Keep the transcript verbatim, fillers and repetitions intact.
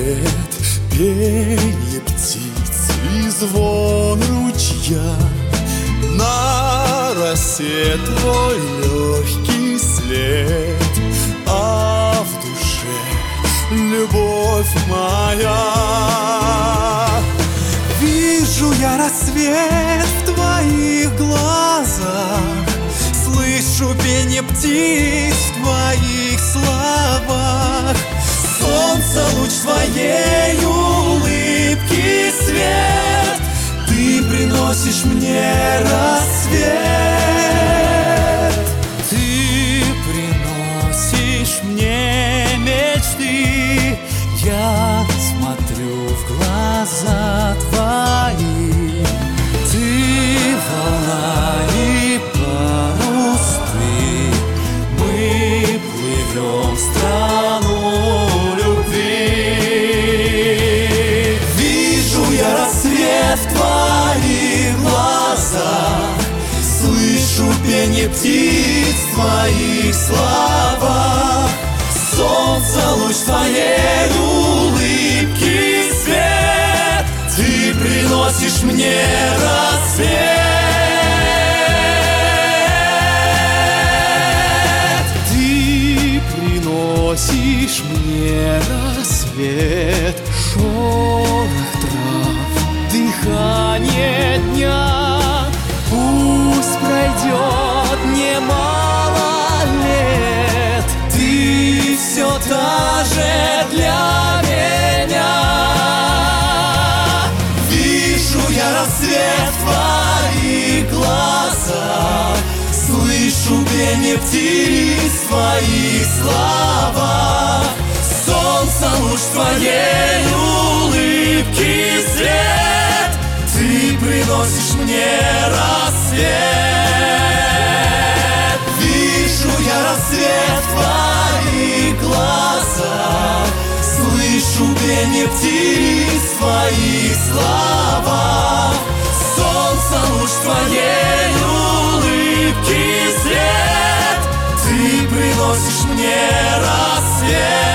свет, пение птиц и звон ручья. На росе твой легкий след, а в душе любовь моя. Вижу я рассвет в твоих глазах, слышу пение птиц в твоих словах. Солнце луч твоей улыбки свет, ты приносишь мне рассвет. Ты приносишь мне мечты, я смотрю в глаза твои. Ты волна и парус, ты, мы плывем в страну любви. Вижу я рассвет в твоих глазах, слышу пение птиц в твоих словах. Солнце луч твоей улыбки свет, ты приносишь мне рассвет. Ты приносишь мне рассвет. Шорох трав, дыхание дня. Пусть пройдет немало лет, ты все та же для меня. Вижу я рассвет в твоих глазах, слышу пение птиц в твоих словах. Солнце луч твоей улыбки свет, ты приносишь мне рассвет. Вижу я рассвет в твоих глазах, слышу пение птиц в твоих словах. Солнце луч твоей улыбки свет, ты приносишь мне рассвет.